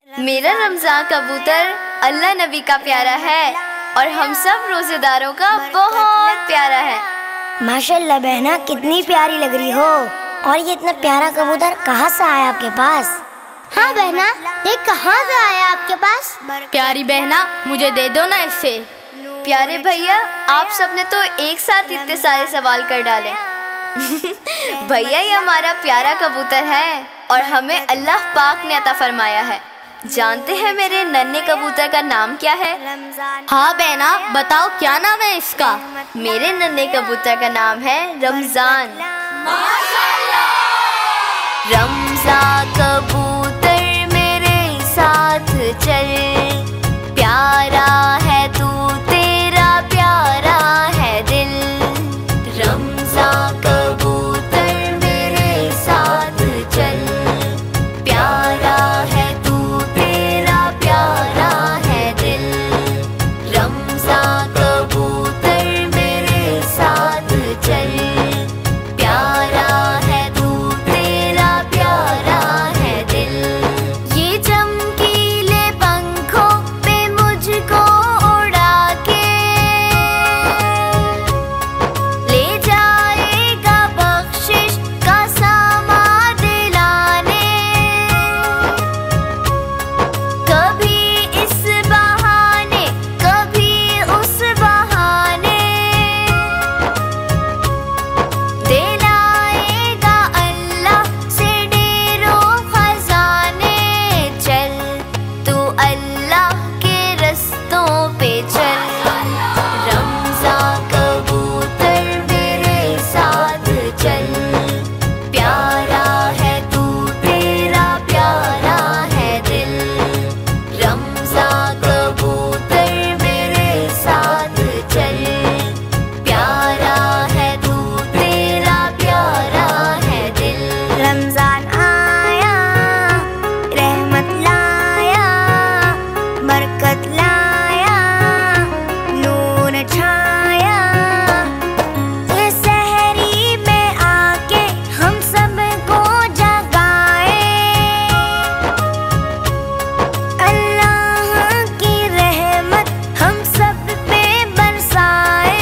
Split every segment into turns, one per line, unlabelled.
मेरा रमजान कबूतर अल्लाह नबी का प्यारा है और हम सब रोजेदारों का बहुत प्यारा है।
माशाल्लाह बहना, कितनी प्यारी लग रही हो। और ये इतना प्यारा कबूतर कहाँ से आया आपके पास?
हाँ बहना, ये कहाँ से आया आपके पास?
प्यारी बहना, मुझे दे दो ना इसे।
प्यारे भैया, आप सबने तो एक साथ इतने सारे सवाल कर डाले। भैया, ये हमारा प्यारा कबूतर है और हमें अल्लाह पाक ने अता फरमाया है। जानते हैं मेरे नन्हे कबूतर का नाम क्या है?
हाँ बहना, बताओ क्या नाम है इसका?
मेरे नन्हे कबूतर का नाम है रमजान। रमजान कबूतर मेरे साथ चल, प्यारा है तू तेरा प्यारा है दिल। रमजान कबूतर मेरे साथ चल, प्यारा है तू तेरा प्यारा है दिल। रमजान कबूतर मेरे साथ चल, प्यारा है तू तेरा प्यारा है दिल। ये चमकीले पंखों पे मुझको उड़ा के ले जाएगा बख्शिश का सामान दिलाने। कभी इस बहाने कभी उस बहाने दिलाएगा अल्लाह से ढेरों खजाने। चल तू अल्लाह के रस्तों पे चल। रमजान कबूतर मेरे साथ चल, प्यारा है तू तेरा प्यारा है दिल। रमजान कबूतर मेरे साथ चल, प्यारा है तू तेरा प्यारा है दिल।
रमजान आया, रहमत लाया, बरकत लाया, नूर छाया। ये सहरी में आके हम सबको जगाए, अल्लाह की रहमत हम सब पे बरसाए।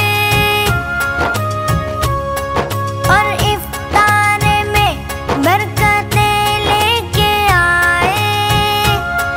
और इफ्तार में बरकतें लेके आए,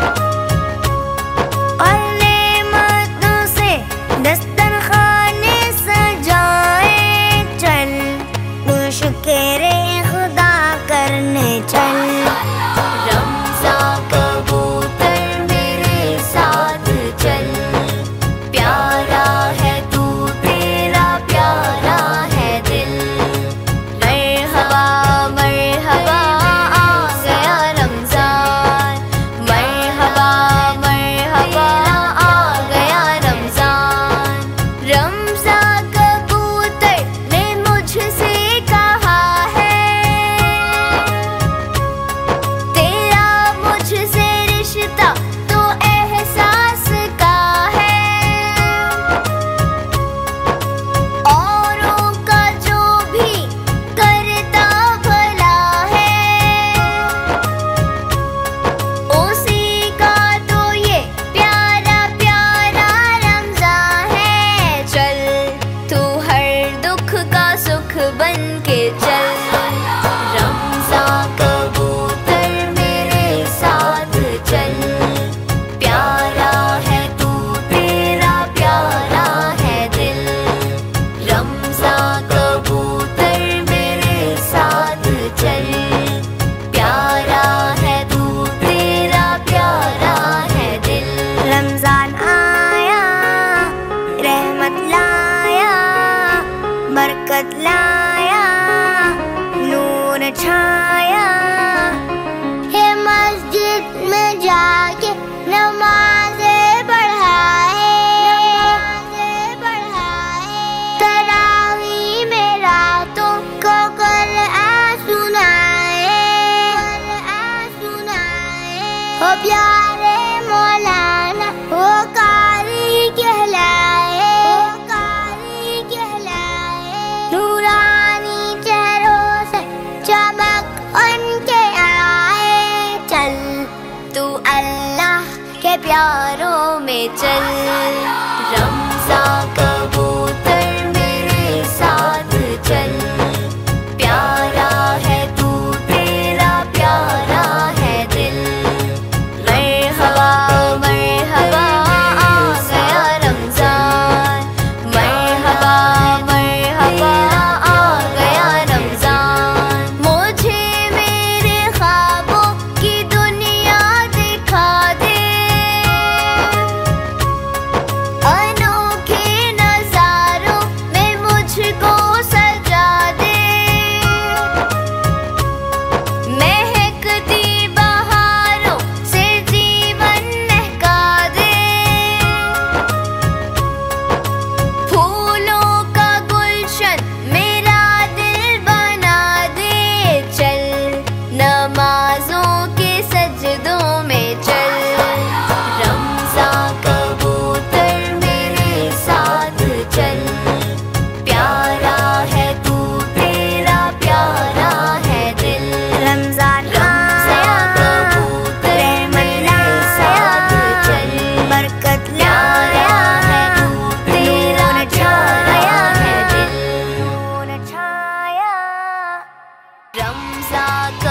और नेमतों से दस्तरखाने सजाए। चल तू शुक्र खुदा करने चल।
रमजान कबूतर मेरे साथ चल, प्यारा है तू तेरा प्यारा है दिल। मरहबा मरहबा आ गया रमजान, मरहबा मरहबा आ गया रमजान। रमजान कबूतर ने मुझसे कहा है, तेरा मुझसे रिश्ता तो एहसास का है। औरों का जो भी करता भला है, उसी का तो ये प्यारा प्यारा रमजान है। चल तू हर दुख का सुख बन के चल। रमजान कबूतर मेरे साथ चल, प्यारा है तू तेरा प्यारा है दिल। रमजान कबूतर मेरे साथ चल, प्यारा है तू तेरा प्यारा है दिल।
रमजान आया, रहमत लाया, बरकत लाया, नूर छाया।
हे मस्जिद में जाके नमाज़ें पढ़ाए, तरावी में रातों को कुरान सुनाए। हो प्यारे मौलाना वो कारी कहलाए, नूरानी चेहरों से चमक उनकी
प्यारों में चल। रमज़ा कबूतर मेरे साथ चल, प्यारा है तू तेरा प्यारा है दिल। मरहबा मरहबा आ गया रमज़ान, मरहबा मरहबा आ गया रमज़ान। मुझे मेरे ख्वाबों की दुनिया दिखा दे, अनोखे नज़ारों में मुझको सजा दे। महकती बहारों से जीवन महका दे, फूलों का गुलशन मेरा दिल बना दे। चल नमाजों के सजदों में चल, रमज़ा कबूतर मेरे साथ चल, प्यारा है तू तेरा प्यारा है दिल। रमज़ान कबूतर मेरे साथ चल, बरकत प्यारा है तू तेरा प्यारा है दिल। रमज़ा